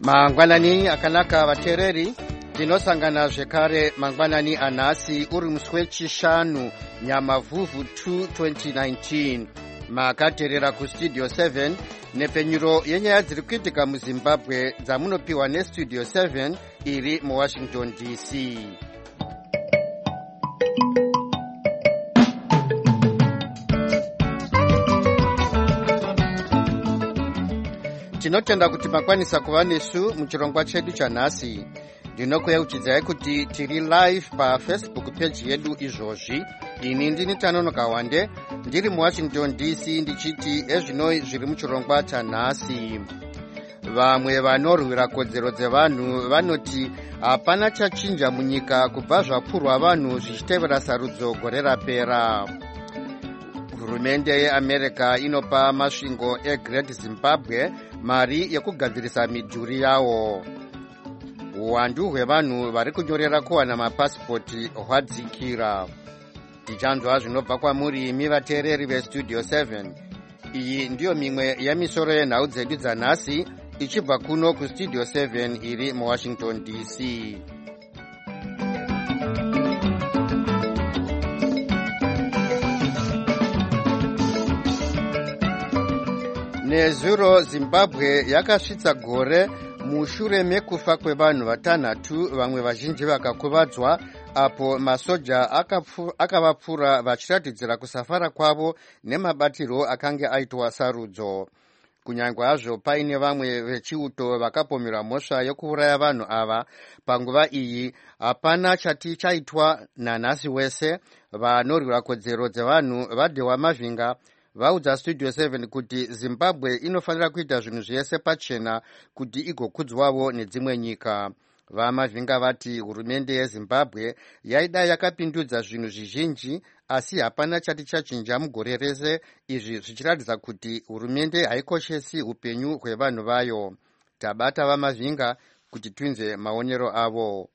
Mangwanani akanaka vateereri, tinosangana zvekare mangwanani anhasi uri musi wechishanu Nyamavhuvhu 2 2019. Makateerera kustudio 7 nepfenyuro yenyaya dziri kuitika muZimbabwe dzamunopiwa nestudio 7 iri muWashington DC. Tinotenda kuti makwanisa kuva nesu muchirongwa chedu chanhasi. Ndinokuyeuchidzai kuti tiri live paFacebook page yedu izvozvi. Ini ndini Tanonoka Wande, ndiri muWashington DC ndichiti ezvinoi zviri muchirongwa chanhasi. Vamwe vanorwira kodzero dzevanhu vanoti hapana chachinja munyika kubva zvapfurwa vanhu zvichitevera sarudzo gore rapera. Hurumende yeAmerica inopa masvingo eGreat Zimbabwe mari yekugadzirisa midhuri yawo. Uwandu hwevanhu vari kunyorera kuwana mapasipoti hwadzikira. Tichanzwa zvinobva kwamuri imi vateereri vestudio 7. Iyi ndiyo mimwe yemisoro yenhau dzedu dzanhasi ichibva kuno kustudio 7 iri muWashington DC. Nezuro Zimbabwe yakasvitsa gore mushure mekufa kwevanhu vatanhatu, vamwe vazhinji vakakuvadzwa, apo masoja akavapfura vachiratidzira kusafara kwavo nemabatirwo akanga aitwa sarudzo. Kunyange hazvo paine vamwe vechiuto vakapomerwa mhosva yokuuraya vanhu ava, panguva iyi hapana chati chaitwa nanhasi wese. Vanorwira kodzero dzevanhu vaDhewa Mavhinga vaudza studio 7 kuti Zimbabwe inofanira kuita zvinhu zvese pachena kuti igokudzwawo nedzimwe nyika. VaMavhinga vati hurumende yeZimbabwe yaida yakapindudza zvinhu zvizhinji, asi hapana chati chachinja mugore rese, izvi zvichiratidza kuti hurumende haikoshesi upenyu hwevanhu vayo. Tabata vaMavhinga kuti twinze maonero avo.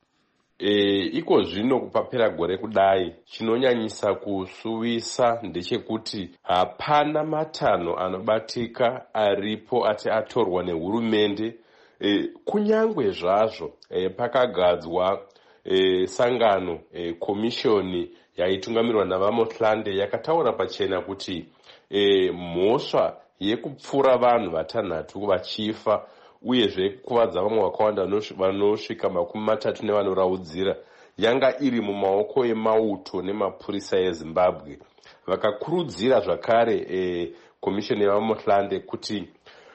Iko zvino kupapera gore kudai, chinonyanyisa kusuvisa ndechekuti hapana matanho anobatika aripo ati atorwa nehurumende. Kunyangwe zvazvo pakagadzwa sangano komishoni yaitungamirirwa navaMotlande yakataura pachena kuti mhosva yekupfura vanhu vatanhatu vachifa uyezve kuvadza vamwe vakawanda vanosvika 30 nevanoraudzira yanga iri mumaoko emauto nemapurisa eZimbabwe. Vakakurudzira zvakare komishoni yavaMotlande kuti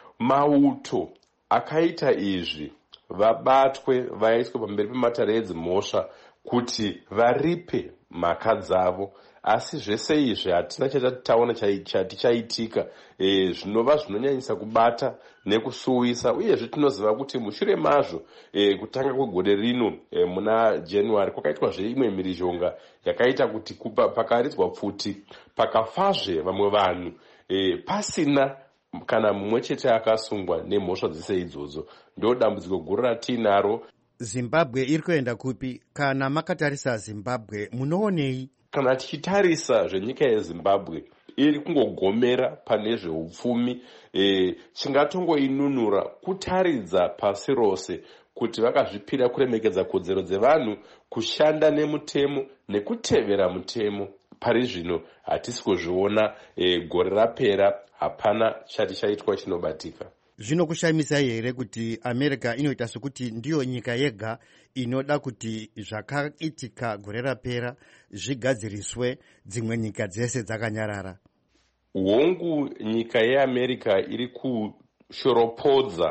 mauto akaita izvi vabatwe, vaiswe pamberi pematare edzimhosva kuti varipe mhaka dzavo. Asi zvese izvi hatina chatataona chati chaitika, zvinova zvinonyanyisa kubata nekusuwisa. Uyezve tinoziva kuti mushure mazvo kutanga kwegore rino muna January kwakaitwa imwe mhirizhonga yakaita kuti pakaridzwa pfuti pakafazve vamwe vanhu pasina kana mumwe chete akasungwa nemhosva dzese idzodzo. Ndo dambudziko guru ratinaro. Zimbabwe iri kuenda kupi? Kana makatarisa Zimbabwe munoonei? Kana tichitarisa zvenyika yeZimbabwe iri kungogomera pane zveupfumi, chingatongoinunura kutaridza pasi rose kuti vakazvipira kuremekedza kodzero dzevanhu, kushanda nemutemo nekutevera mutemo. Pari zvino hatisi kuzviona. Gore rapera hapana chati chaitwa chinobatika. Zvinokushamisai here kuti America inoita sekuti ndiyo nyika yega inoda kuti zvakaitika gore rapera zvigadziriswe, dzimwe nyika dzese dzakanyarara? Hongu nyika yeAmerica iri kushoropodza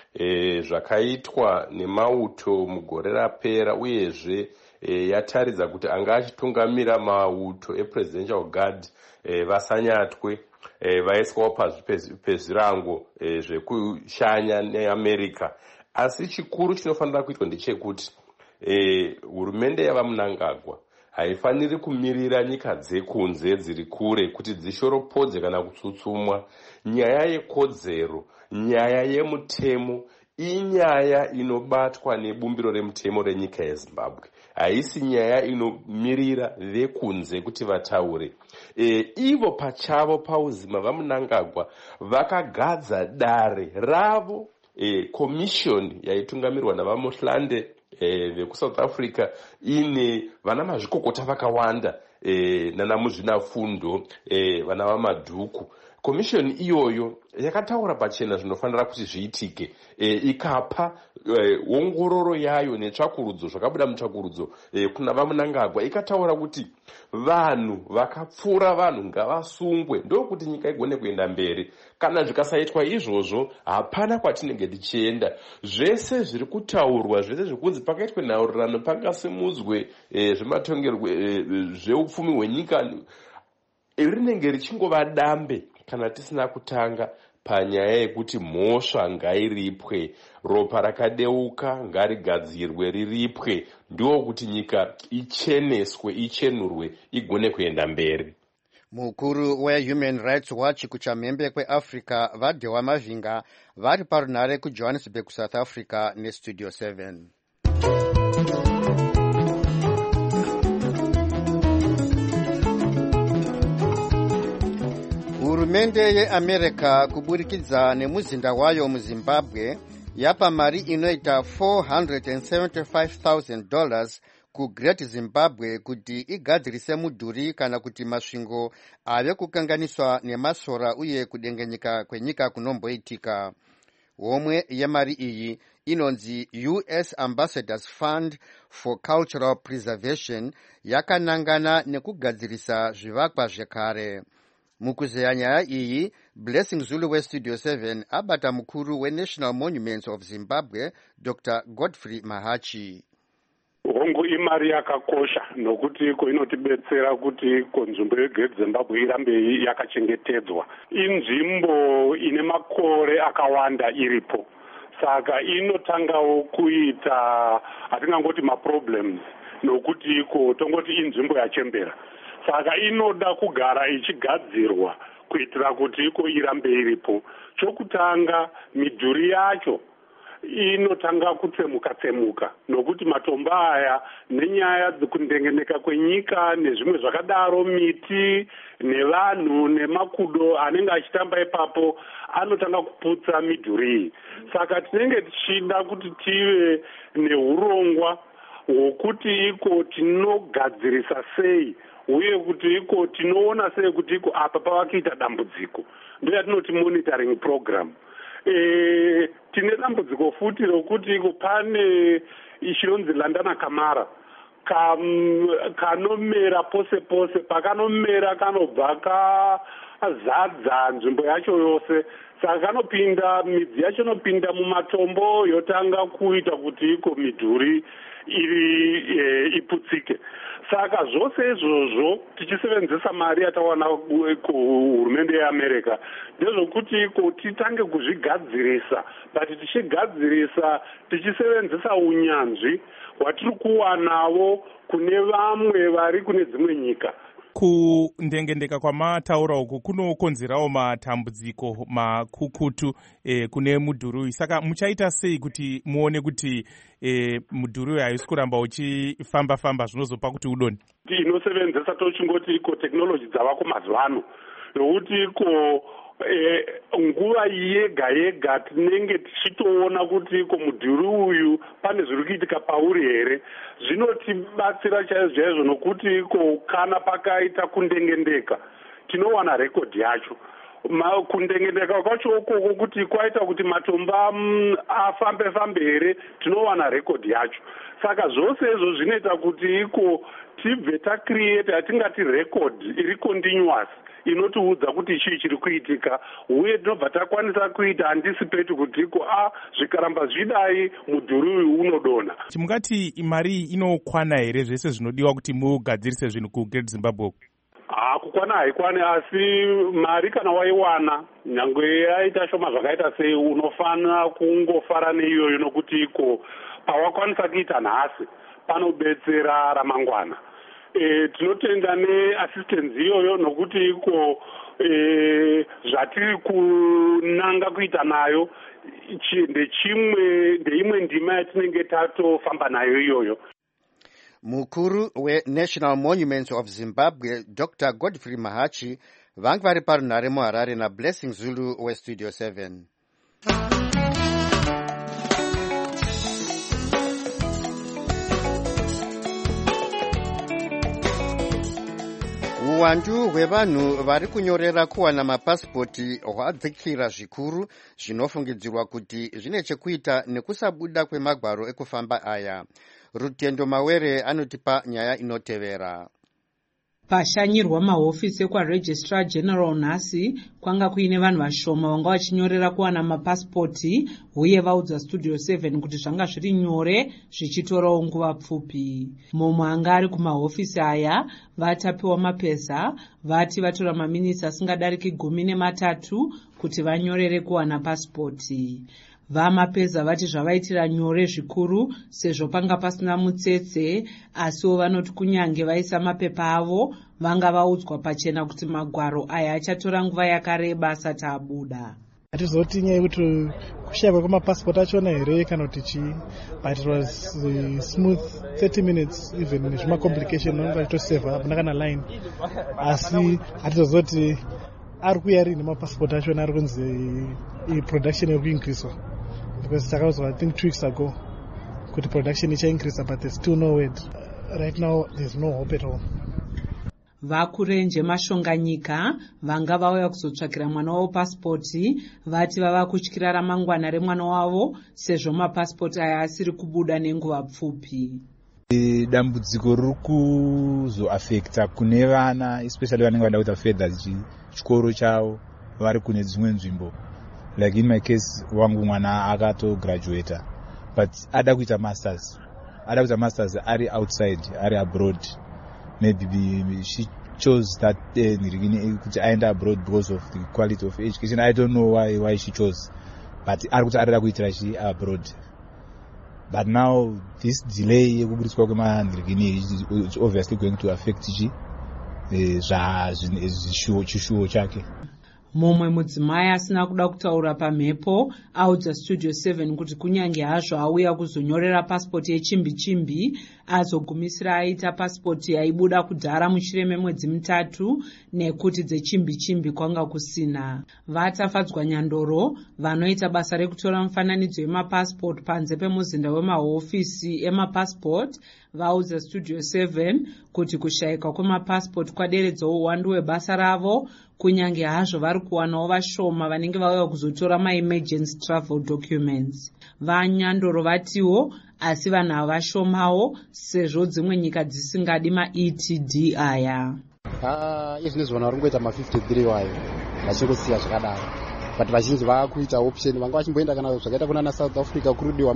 zvakaitwa nemauto mugore rapera, uyezve yataridza kuti anga achitungamira mauto ePresidential Guard vasanyatwe, vaiswawo pazvi pezvirango zvekushanya neAmerica. Asi chikuru chinofanira kuitwa ndechekuti hurumende yavaMnangagwa haifaniri kumirira nyika dzekunze dziri kure kuti dzishoropodze kana kutsutsumwa. Nyaya yekodzero, nyaya yemutemo inyaya inobatwa nebumbiro remutemo renyika yeZimbabwe. Haisi nyaya inomirira vekunze kuti vataure. Ivo pachavo pauzima vaMnangagwa vakagadza dare ravo commission yaitungamirwa navamohlande vekusouth Africa ine vana mazvikokota vakawanda nana muzvinafundo vana vamadhuku. Commission iyoyo yakataura pachena zvinofanira kuti zviitike, ikapa ongororo yayo netsvakurudzo zvakabuda mutsvakurudzo kuna vaMnangagwa, ikataura kuti vanhu vakapfura vanhu ngavasungwe ndokuti nyika igone kuenda mberi. Kana zvikasaitwa izvozvo hapana kwatinenge tichienda. Zvese zviri kutaurwa, zvese zvikunzi pakaitwe nhaurirano pangasimudzwe zvematongerwe zveupfumi hwenyika rinenge richingova dambe kana tisina kutanga panyaya yekuti mhosva ngairipwe, ropa rakadeuka ngarigadzirwe riripwe, ndokuti nyika icheneswe, ichenurwe, igone kuenda mberi. Mukuru weHuman Rights Watch kuchamhembe kweAfrica Vadhewa Mavinga vari parunhare kuJohannesburg, South Africa neStudio 7. Hurumende yeAmerica kuburikidza nemuzinda wayo muZimbabwe yapa mari inoita $475,000 kuGreat Zimbabwe kuti igadzirise mudhuri kana kuti masvingo ave kukanganiswa nemasora uye kudengenyeka kwenyika kunomboitika. Homwe yemari iyi inonzi US Ambassadors Fund for Cultural Preservation yakanangana nekugadzirisa zvivakwa zvekare. Mukuzeya nyaya iyi, Blessing Zulu weStudio 7 abata mukuru weNational Monuments of Zimbabwe Dr. Godfrey Mahachi. Hongu imari yakakosha nokuti inotibetsera kuti nzvimbo yeGreat Zimbabwe irambe yakachengetedzwa. Inzvimbo ine makore akawanda iripo, saka inotangawo kuita atingangoti maproblems nokuti tongoti inzvimbo yachembera. Saka inoda kugara ichigadzirwa kuitira kuti irambe iripo. Chokutanga, midhuri yacho inotanga kutsemuka nokuti matombo aya nenyaya dzekundengeneka kwenyika nezvimwe zvakadaro, miti nevanhu nemakudo anenge achitamba ipapo anotanga kuputsa midhuri iyi. Saka tinenge tichida kuti tive neurongwa hwokuti tinogadzirisa sei uye kuti tinoona sei kuti apa pavakuita dambudziko. Ndoya tinoti monitoring program. Tine dambudziko futi rokuti pane chinonzi Landana Kamara kanomera pose pose, pakanomera kanobva kazadza nzvimbo yacho yose. Saka kanopinda, midzi yacho inopinda mumatombo yotanga kuita kuti midhuri iputsike. Saka zvose izvozvo tichisevenzesa mari yatawana kuhurumende yeAmerica ndezvokuti titange kuzvigadzirisa, but tichigadzirisa tichisevenzesa unyanzvi hwatiri kuwanawo kune vamwe vari kune dzimwe nyika. Kundengendeka kwamataura uku kunokonzerawo matambudziko makukutu kune mudhuri uyu. Saka muchaita sei kuti muone kuti mudhuri uyu haisi kuramba uchifamba zvinozopa kuti udoni? Tinosevenzesa tochingoti technology dzavako mazuva ano, nokuti nguva yega yega tinenge tichitoona kuti mudhuri uyu pane zviri kuitika pauri here. Zvinotibatsira chaizvo nokuti kana pakaita kundengendeka tinowana rekodhi yacho. Kundengendeka kwacho ukoko kuti kwaita kuti matombo afambe here tinowana rekodhi yacho. Saka zvose izvo zvinoita kuti tibve tacreate yatingati rekodhi iri continuous inotiudza kuti chii chiri kuitika, uye tinobva takwanisa kuita anticipate kuti zvikaramba zvidai mudhuri uyu unodona. Mungati mari inokwana here zvese zvinodiwa kuti mugadzirise zvinhu kuGreat Zimbabwe? Kukwana haikwani, asi mari kana waiwana nyangwe yaita shoma zvakaita sei unofanira kungofara neiyoyo, nokuti pawakwanisa kuita nhasi panobetsera ramangwana. Tinotenda neassistance iyoyo nokuti zvatiri kunanga kuita nayo ndeimwe ndima yatinenge tatofamba nayo iyoyo. Mukuru weNational Monuments of Zimbabwe Dr. Godfrey Mahachi vange vari parunhare muHarare naBlessing Zulu weStudio 7. Uwandu hwevanhu vari kunyorera kuwana mapasipoti hwadzikira zvikuru, zvinofungidzirwa kuti zvine chekuita nekusabuda kwemagwaro ekufamba aya. Rutendo Mawere anotipa nyaya inotevera. Pashanyirwa mahofisi ekwaRegistrar General nhasi kwanga kuine vanhu vashoma vanga vachinyorera kuwana mapasipoti, uye vaudza Studio 7 kuti zvanga zviri nyore zvichitorawo nguva pfupi. Mumwe anga ari kumahofisi aya vatapiwa mapeza vati vatora maminitsi asingadariki 13 kuti vanyorere kuwana pasipoti. Vamapeza vati zvavaitira nyore zvikuru sezvo panga pasina mutsetse, asiwo vanoti kunyange vaisa mapepa avo vanga vaudzwa pachena kuti magwaro aya achatora nguva yakareba asati abuda. Hatizoti nyaya yekuti kushayikwa kwemapasipoti achona here kana kuti chii, but it was smooth 30 minutes even nezvimacomplication vanga vachitosevha apana kana line, asi hatizoti ari kuya rini mapasipoti achona ari kunzi production iri kuincreaswa, because takaudzwa I think 2 weeks ago kuti production ichaincreasa, but there's still no word. Right now there's no hope at all. Vakurenje mashonganyika vanga vauya kuzotsvakira mwana wavo pasipoti vati vava kutyira ramangwana remwana wavo sezvo mapasipoti aya asiri kubuda nenguva pfupi. Dambudziko riri kuzoafekta kune vana, especially vanenge vada kuita fedha chikoro chavo vari kune dzimwe nzvimbo. Like in my case, wangu mwana akatograduata, but ada kuita masters. Ada kuita masters ari outside, ari abroad. Maybe she chose that kuti aenda abroad because of the quality of education. I don't know why she chose, but ari kuti arida kuitira chi abroad. But now this delay yekubudiswa kwemanhirikini is obviously going to affect chishuwo chake. Mumwe mudzimai asina kuda kutaura pamhepo audza Studio 7 kuti kunyange hazvo auya kuzonyorera pasipoti yechimbi-chimbi, azogumisira aita pasipoti yaibuda kudhara mushure memwedzi 3 nekuti dzechimbi-chimbi kwanga kusina. Vatafadzwa nyandoro vanoita basa rekutora mufananidzo wemapasipoti panze pemuzinda wemahofisi emapasipoti vaudza Studio 7 kuti kushayika kwemapasipoti kwaderedza uwandu hwebasa ravo, kunyange hazvo vari kuwanawo vashoma vanenge vauya kuzotora ma-emergency travel documents. Vanyandoro vatiwo asi vanhu havashomawo sezvo dzimwe nyika dzisingadi ma-ETD aya. Izvi nezvona vari kungoita ma-53 wayo vachingosiya zvakadaro, but vazhinji vakuita option, vanga vachimboenda kana zvakaita kuna South Africa kurudiwa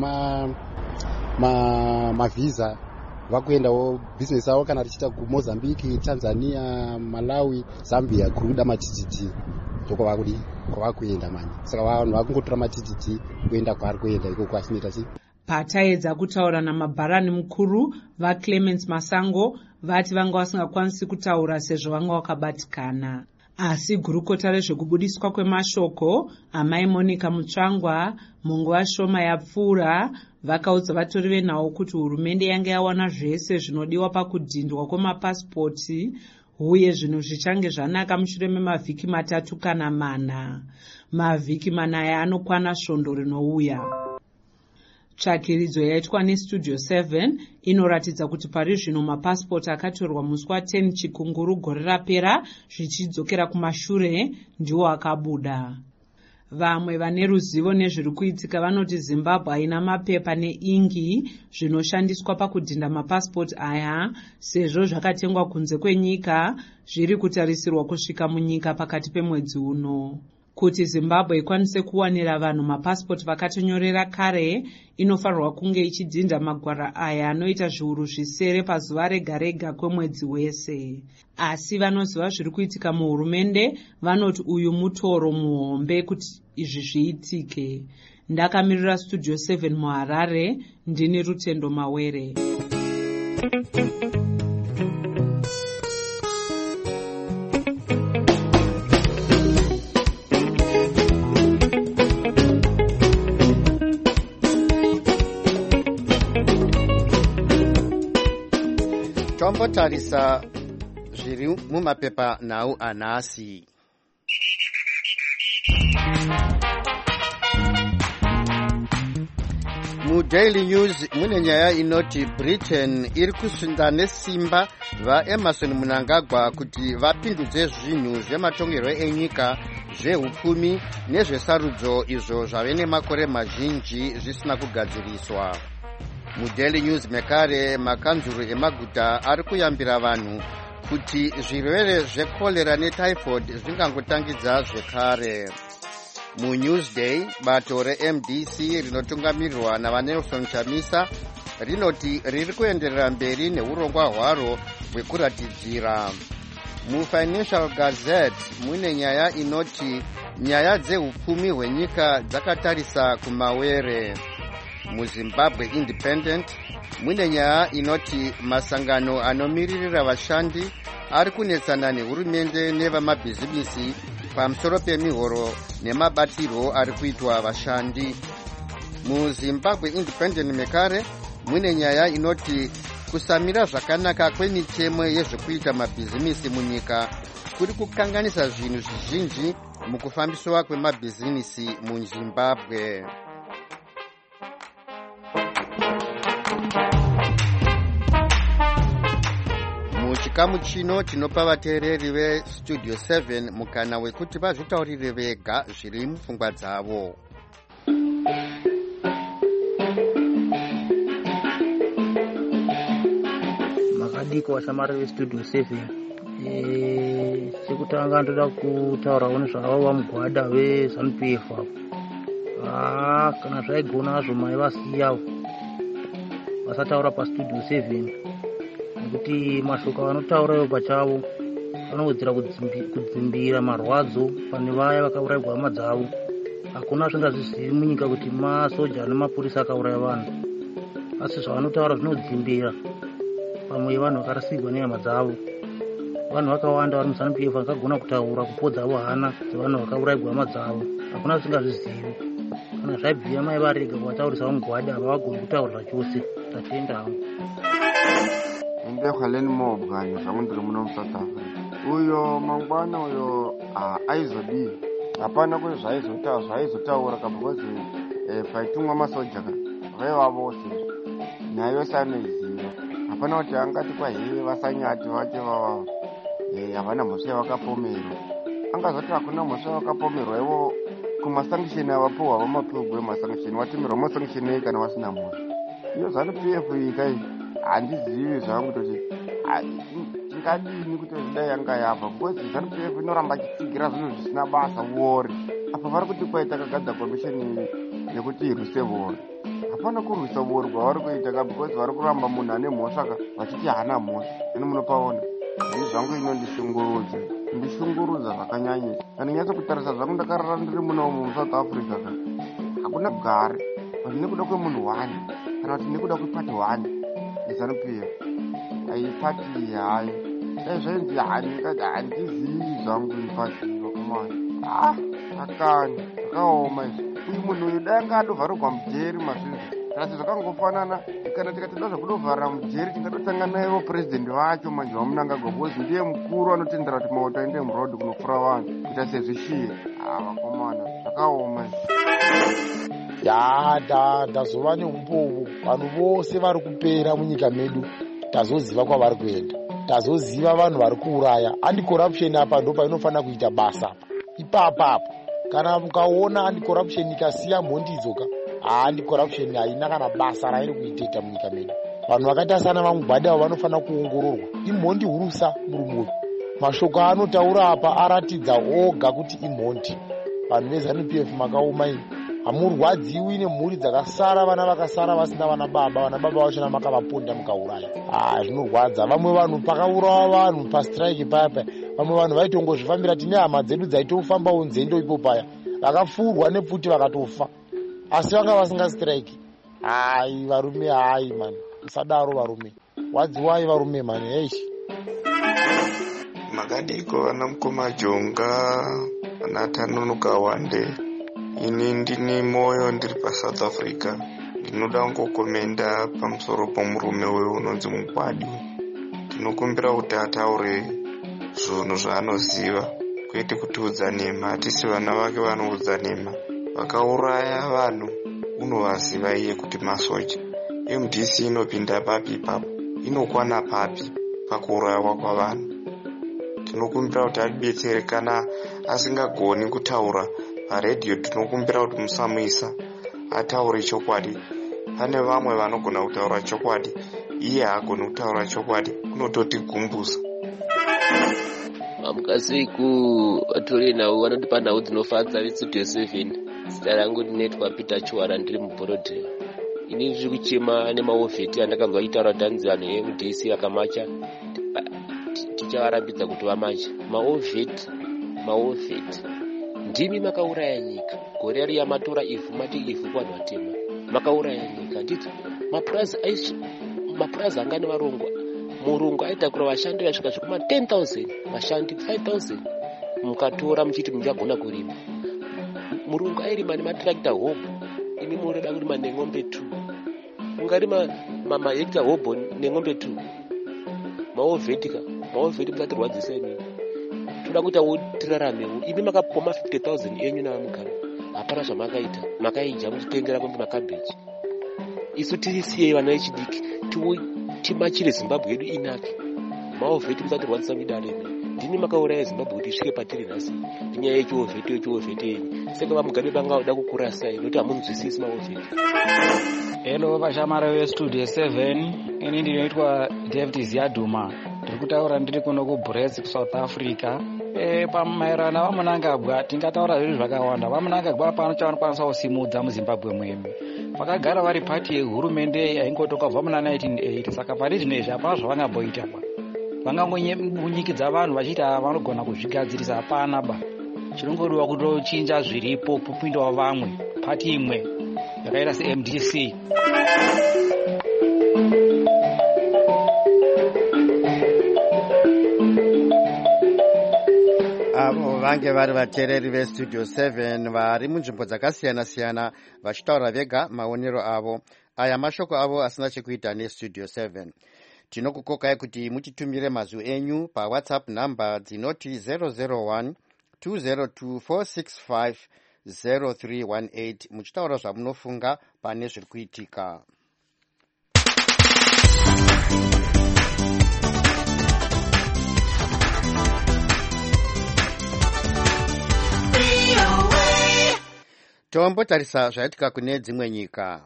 mavisa vakuendawo business avo kana richiita kuMozambique, Tanzania, Malawi, Zambia kuruda ma-TTT kwavakuenda mani. Saka vanhu vakungotora ma-TTT kuenda kwaari kuenda ikoko asinoita chi. Pataedza kutaura namabharani mukuru vaClemens Masango vati vanga vasingakwanisi kutaura sezvo vanga vakabatikana. Asi gurukota rezvekubudiswa kwemashoko amai Monica Mutsvangwa munguva shoma yapfuura vakaudza vatori venhau kuti hurumende yanga yawana zvese zvinodiwa pakudhindwa kwemapasipoti, uye zvinhu zvichange zvanaka mushure memavhiki 3 kana 4. Mavhiki 4 aya anokwana svondo rinouya. Tsvakiridzo yaitwa neStudio 7 inoratidza kuti pari zvino mapasipoti akatorwa musi wa10 Chikunguru gore rapera zvichidzokera kumashure ndiwo akabuda. Vamwe vane ruzivo nezviri kuitika vanoti Zimbabwe haina mapepa neingi zvinoshandiswa pakudhinda mapasipoti aya, sezvo zvakatengwa kunze kwenyika zviri kutarisirwa kusvika munyika pakati pemwedzi uno. Kuti Zimbabwe ikwanise kuwanira vanhu mapasipoti vakatonyorera kare, inofanirwa kunge ichidhinda magwara aya anoita zviuru zvisere pazuva rega-rega kwemwedzi wese. Asi vanoziva zviri kuitika muhurumende vanoti uyu mutoro muhombe kuti izvi zviitike. Ndakamirira Studio 7 muHarare, ndini Rutendo Mawere. Tombotarisa zviri mumapepa nhau anhasi. mudaily news mune nyaya inoti britain iri kusvinda nesimba vaemerson mnangagwa kuti vapindudze zvinhu zvematongerwo enyika zveupfumi nezvesarudzo izvo zvave nemakore mazhinji zvisina kugadziriswa. Mudaily news mekare makanzuru emaguta ari kuyambira vanhu kuti zvirwere zvekorera netyphoid zvingangotangidza zvekare. MuNewsDay bato reMDC rinotungamirirwa navanelson chamisa rinoti riri kuenderera mberi neurongwa hwaro hwekuratidzira. MuFinancial Gazette mune nyaya inoti nyaya dzeupfumi hwenyika dzakatarisa kumawere. MuZimbabwe Independent mune nyaya inoti masangano anomiririra vashandi ari kunetsana nehurumende nevamabhizimisi pamusoro pemihoro nemabatirwo ari kuitwa vashandi. MuZimbabwe Independent mekare mune nyaya inoti kusamira zvakanaka kwemitemo yezvekuita mabhizimisi munyika kuri kukanganisa zvinhu zvizhinji mukufambiswa kwemabhizimisi muZimbabwe. Muchikamu chino tinopa vateereri vestudio 7 mukana wekuti vazvitaurire vega zviri mupfungwa dzavo. Makadiko vashamari vestudio 7. Chekutanga ndoda kutaurawo nezvavava mugwada veZANU-PF apo. Kana zvaigona hazvo mai vasiyawo vasataura pastudio 7 nekuti mashoko vanotaurayo pachavo vanowedzera kudzimbira marwadzo pane vaya vakaurayirwa hama dzavo. Hakuna zvingazvizivi munyika kuti masoja nemapurisa akauraya vanhu, asi zvavanotaura zvinodzimbira pamwe vanhu vakarasirwa nehama dzavo. Vanhu vakawanda vari muZANU-PF vakagona kutaura kupodzawo hana dzevanhu vakaurayirwa hama dzavo. Hakuna zvingazvizivi. Kana zvaibvira mai varega kuvataurisawo mugwada havagoni kutaurira chose. Tatiendawo. Ndekhaleni mobwana zvakundiri muno muSouth Africa. Uyo mangwana uyo aizodii hapana kuti zvaizotaura kabhozi paitumwa masoja vaiva vose nyaya yose anoiziva. Hapana kuti angati kwaheye vasanyati vache vavavo havana mhosva yavakapomerwa. Angazoti hakuna mhosva yavakapomerwa ivo kumasangisheni avapuhwa vamapirwe masangisheni watimirwa masangisheni kana vasina mhosva. Iyo ZANU-PF ikai handizivi zvangu kuti tingadini kuti zvidai yanga yabva because ZANU-PF inoramba chitsigira zvinhu zvisina basa wori. Apa vari kuti kwai takagadza komisheni yekuti irwise vori. Hapana kurwisa vori kwavari kuita ka because vari kuramba munhu ane mhosva vachiti haana mhosva. Ini munopaona zvii zvangu ndishungurudza zvakanyanyisa. Kana nyatso kutarisa zvangu ndakarara ndiri muno muSouth Africa hakuna kugare kuti nekuda kwemunhu wani kana kuti nekuda kwepati wani ZANU-PF haipati hayi dai zvainzi hanikati handizivi zvangu ipati lokumani akani akaoma izvi. Uyu munhu uyu dai anga adovharirwa mujeri mazvizvi rasi zvakangofanana kana tikatoda zvekudovharira mujeri tingatotanga naivo purezidendi vacho manje vaMnangagwa because ndiye mukuru anotendera kuti mauto aende murodhi kunopfura vanhu kuita sezvishiye vakomana zvakaoma izvi. Tazova neupovu vanhu vose vari kupera munyika medu. Tazoziva kwavari kuenda, tazoziva vanhu vari kuuraya. Anti-corruption apa ndo painofanira kuita basa ipapapo. Kana mukaona anti-corruption ikasiya mhondi idzoka anti-corruption haina kana basa rairi kuiteta munyika medu. Vanhu vakaita sana vamugwada vanofanira kuongororwa. Imhondi hurusa murumuyo. Mashoko anotaura apa aratidza oga kuti imhondi. Vanhu veZANU-PF makaoma ini hamurwadziwi nemhuri dzakasara vana vakasara vasina vana baba vachona makavaponda mukauraya. Zvinorwadza. Vamwe vanhu pakaurawa vanhu pastrike paya vamwe vanhu vaitongozvifambira. Tine hama dzedu dzaitofambawo nzendo ipo paya vakafurwa nepfuti vakatofa asi vanga vasingastrike. Varume mani musadaro varume. Wadziwai varume mani eishi. Makadiko vana mukoma Jonga vana Tanunuka Wande. Ini ndini moyo ndiri paSouth Africa. Ndinoda kungokomenda pamusoro pomurume uyu unonzi Mugwadi. Ndinokumbira kuti ataure zvinhu zvaanoziva kwete kutiudza nhema. Hatisi vana vake vanoudza nhema. Vakauraya vanhu unovaziva iye kuti masoja. MDC inopinda papi ipapo, inokwana papi pakuurayiwa kwavanhu. Tinokumbira kuti atibetsere, kana asingagoni kutaura paredhiyo tinokumbira kuti musamuisa ataure chokwadi. Pane vamwe vanogona kutaura chokwadi, iye haagoni kutaura chokwadi, unototigumbusa. Mukasiku vatori nhau vanotipa nhau dzinofadza vestudio 7. Zita rangu ndinoitwa Peter Chwara, ndiri muBorodhera. Ini ndiri kuchema nemaovheti andakanzwa itaura dhanzi vanhu eMDC akamacha, tichavarambidza kuti vamacha. Maovheti ndimi makauraya nyika. Gore riya matora ivhu mati ivhu kuvanhu vatema, makauraya nyika. Nditi mapurazi anga nevarongwa. Murungu aitakura vashandi vasvika zvikuma 10,000, vashandi 5,000 mukatora muchiti muchagona kurima. Murungu airima nematractor hobo, ini munoda kurima neng'ombe 2. Mungarima mahekta hobo neng'ombe 2. Maovheti musatirwadzisa inini. Toda kuita tiraramewo. Imi makapoma 50,000 enyu navamugara. Hapana zvamakaita, makaija muchitengera kwembe makabheji. Isu tisiyei vana vechidiki timachire Zimbabwe yedu inake. Maovheti musatirwadzisa midare. Ndini makauraya Zimbabwe kuti isvike patiri nhasi. Inyaya yechiovheti yenyu. Saka vamugari vangada kukura sei nokuti hamunzwisisi maovheti. Hello vashamari vestudio 7, ini ndinoitwa David Ziyaduma. Ndiri kutaura ndiri kuno kuBrits kuSouth Africa. Pamaererano navamunangagwa tingataura zvinhu zvakawanda. Vamunangagwa pano chavanokwanisa kusimudza muZimbabwe mwemu. Vakagara vari pati yehurumende yaingotoka kubva muna 1980. Saka pari zvino izvi hapana zvavangamboita ba. Vangangomunyikidza vanhu vachiita vanogona kuzvigadzirisa. Hapana ba. Chinongodiwa kutochinja zviripo popindawo vamwe pati imwe yakaita seMDC. Avo vange vari vateereri vestudio 7 vari munzvimbo dzakasiyana-siyana vachitaura vega maonero avo. Aya mashoko avo asina chekuita nestudio 7. Tinokukokai kuti mutitumire mazwi enyu paWhatsApp namba dzinoti 001 202 465 0318 muchitaura zvamunofunga pane zviri kuitika. Tombotarisa zvaitika kune dzimwe nyika.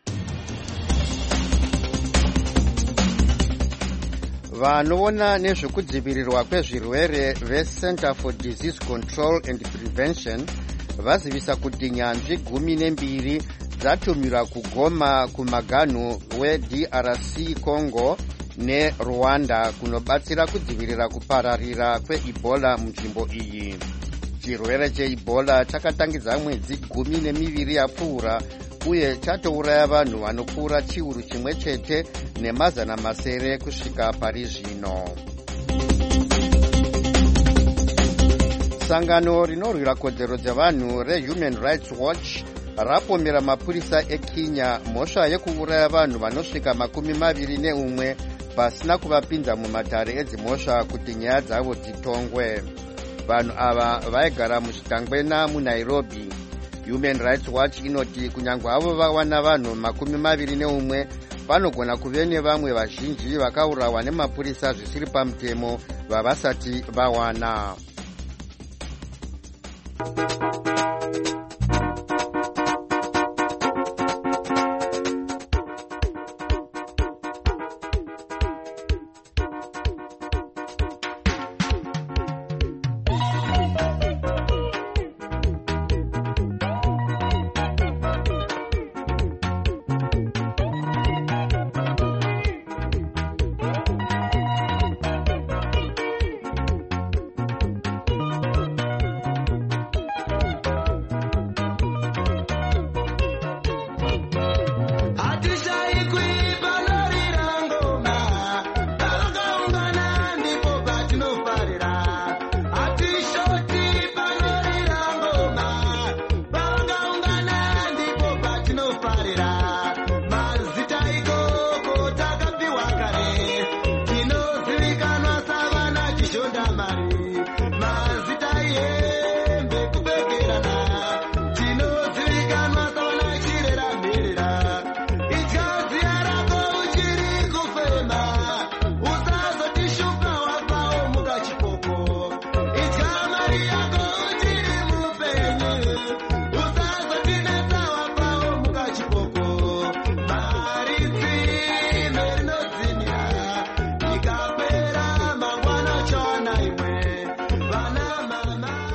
Vanoona nezvekudzivirirwa kwezvirwere veCenter for Disease Control and Prevention vazivisa kuti nyanzvi 12 dzatumira kugoma kumaganhu weDRC Congo neRwanda kunobatsira kudzivirira kupararira kweEbola munzvimbo iyi. Chirwere cheEbola chakatangidza mwedzi 12 yapfuura uye chatouraya vanhu vanopfuura chiuru chimwe chete nemazana masere kusvika pari zvino. Sangano rinorwira kodzero dzevanhu reHuman Rights Watch rapomera mapurisa eKenya mhosva yekuuraya vanhu vanosvika 21 pasina kuvapinza mumatare edzimhosva kuti nyaya dzavo dzitongwe. Vanhu ava vaigara muzvitangwena muNairobi. Human Rights Watch inoti kunyange avo vawana vanhu 21 panogona kuve nevamwe vazhinji vakaurawa nemapurisa zvisiri pamutemo vavasati vawana.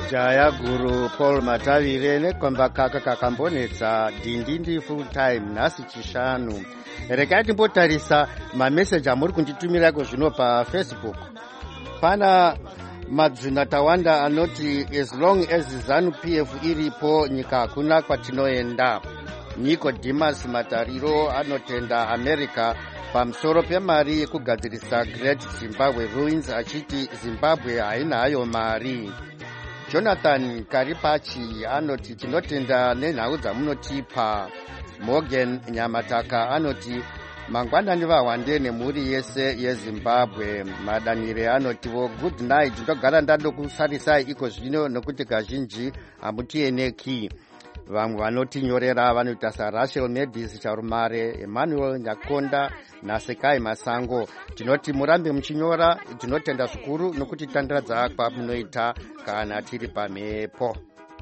jaya guru Paul Matavire nekwamba kaka kakambonetsa Dindindi full time nhasi chishanu. Regai timbotarisa mameseji amuri kunditumirako zvino paFacebook. Pana madzina tawanda anoti as long as ZANU-PF iripo nyika hakuna kwatinoenda. Nicodemus Matariro anotenda America pamusoro pemari yekugadzirisa Great Zimbabwe Ruins achiti Zimbabwe hainayo mari. Jonathan Karipachi anoti tinotenda nenhau dzamunotipa. Morgan Nyamataka anoti mangwanani vahwande nemhuri yese yeZimbabwe. Madanire anotiwo good night, ndogara ndadokusarisai iko zvino nokuti kazhinji hamutieneki. Vamwe vanotinyorera vanoita saRachel Medis Charumare, Emmanuel Nyakonda naSekai Masango. Tinoti murambe muchinyora, tinotenda zvikuru nokuti tandiradza kwamunoita kana tiri pamhepo.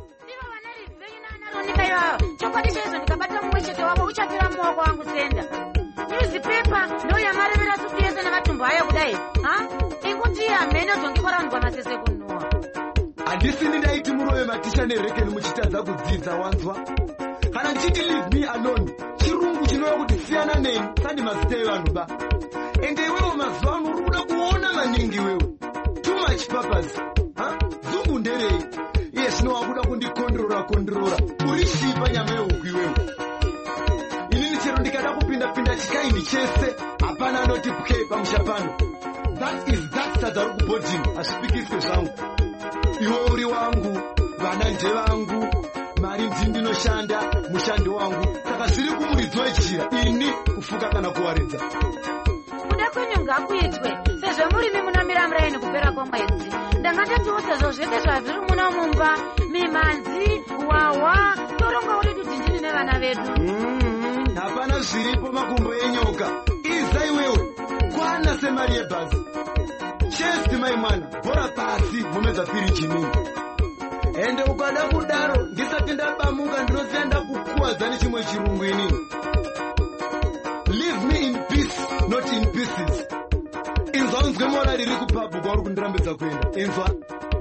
Chokwadi chaizvo ndikabata mumwe chete wavo uchapira mumaoko wangu senda. Newspaper ndoyamarevera suku yese nematumbu aya kudai. Ikuti hamene dzongikwarandwa masese kunhuwa. Handisini ndaiti murove matisha nerekeni muchitadza kudzidza wanzwa. Kana ndichiti leave me alone, chirungu chinova kuti siyana neni sandimazita evanhu ba. Ende iwewo mazuva ano uri kuda kuona maningi iwewe. Too much purpose. Zungu nderei. Iye zvino wakuda kundikondrora. Uri shipa nyama yehuku iwewe. Inini chero ndikada kupinda chikaini chese hapana anoti pukei pamusha pano. That sadza uri kubhodhingi hazvipikiswe zvangu. Iwe uri wangu, vana nje vangu, mari ndinoshanda, mushando wangu. Saka zviri kumuridzi wejira, ini kufuka kana kuwaridza. Kuda kwenyu ngakuitwe, sezvo murimi munamiramira yeni kupera kwamwedzi. Ndangatatiwo sezvo zvese zvazviri muno mumba, mimanzi, wawa, toronga uri Dindindi nevana vedu. Hapana zviripo makumbo enyoka. Iza iwewe, kwana semari yebhazi. Chesti mai mwana, bora pasi mumedza firiji nini. Ende ukada kudaro, ndisati ndabamuka ndinoziya ndakukuwadza nechimwe chirungu inini. Leave me in peace, not in pieces. Inzwa unzwe mora riri kupabhu kwauri kundirambidza kuenda. Inzwa.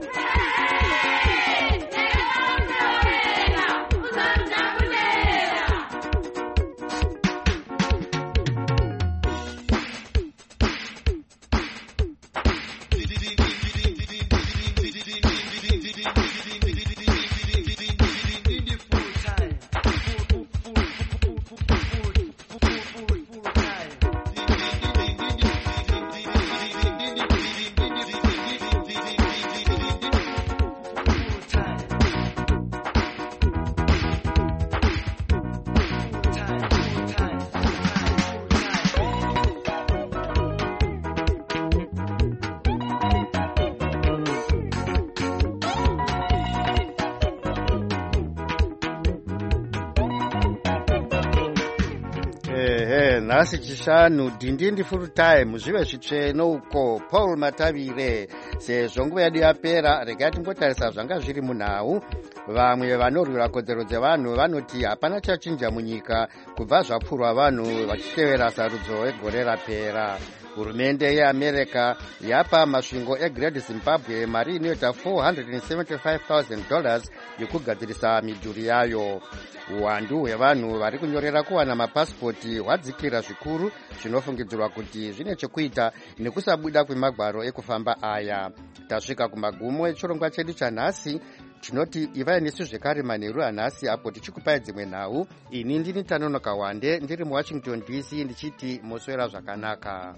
Nhasi chishanu Dindindi full time zvive zvitsveno uko Paul Matavire. Sezvo nguva yedu yapera, regai timbotarisa zvanga zviri munhau. Vamwe vanorwira kodzero dzevanhu vanoti hapana chachinja munyika kubva zvapfurwa vanhu vachitevera sarudzo egore rapera. Hurumende yeAmerica yapa masvingo eGreat Zimbabwe mari inoita $475,000 yekugadzirisa midhuri yayo. Uwandu hwevanhu vari kunyorera kuwana mapasipoti hwadzikira zvikuru, zvinofungidzirwa kuti zvine chekuita nekusabuda kwemagwaro ekufamba aya. Tasvika kumagumo echirongwa chedu chanhasi. Tinoti ivai nesu zvekare manheru anhasi apo tichikupai dzimwe nhau. Ini ndini Tanonoka Wande ndiri muWashington DC ndichiti moswera zvakanaka.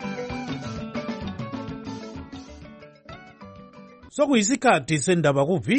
Sokuyisikhathi sendaba